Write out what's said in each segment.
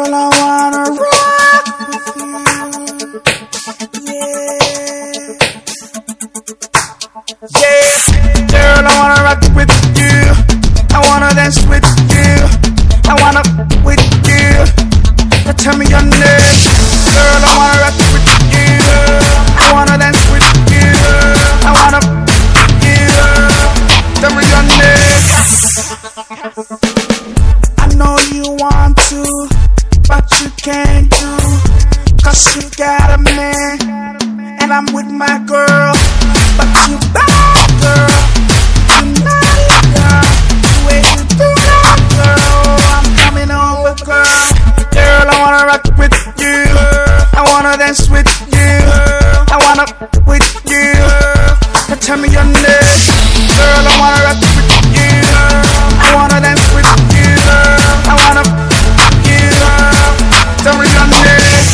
Girl, I wanna rock with you. Yeah, girl, I wanna rock with you. I wanna dance with you. I wanna with you. Now tell me your name. Girl, I wanna rock with you. I wanna dance with you. I wanna you. Tell me your name. I know you want to, but you can't do, 'cause you got a man, and I'm with my girl. But you bad girl, you naughty girl, the way you do that girl, I'm coming over girl. Girl, I wanna rock with you, I wanna dance with you, I wanna with you. Now tell me your name. Girl, I wanna rock with you, I wanna dance with you, I wanna you. Tell me your name.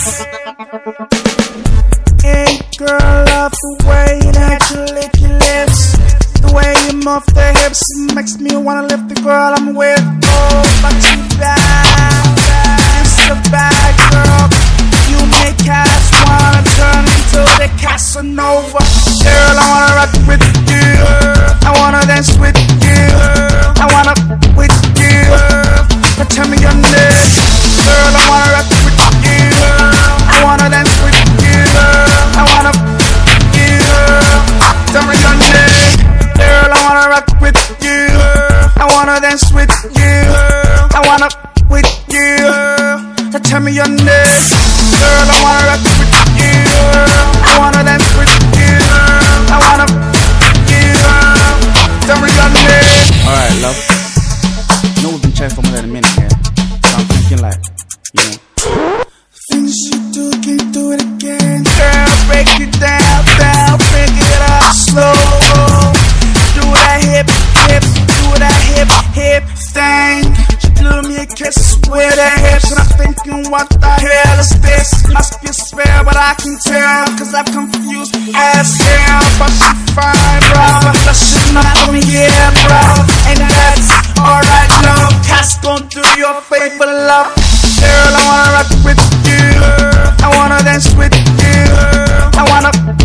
Hey girl, love the way that you lick your lips, the way you move the hips, it makes me wanna lift the girl I'm with. Oh, but you bad, so bad girl. You make cats wanna turn into the Casanova. Girl, I wanna rock with you, I wanna dance with you, I wanna with you. Now tell me your name. Girl, I wanna rock with you, I wanna dance with you, I wanna you. Tell me your name. Girl, I wanna rock with you, I wanna dance with you, I wanna with you. Now tell me your name. Girl, I wanna rock with you, I wanna dance with you, I wanna you. Tell me your name. Alright, love. You know we've been chatting for more than a minute here, so I'm thinking like, you know, Things you do, can't do it again. Girl, break it down, down, break it up slow. Do that hip, hip, do that hip, hip thing. She blew me a kiss with her hips, and I'm thinking, what the hell is this? Must be a spell, but I can tell, 'cause I'm confused as hell. But she fine, bro, but she's not on me, yeah, bro. And that's alright, love. Cats gon' do your favor, love. Girl, I wanna rock with you, I wanna dance with you, I wanna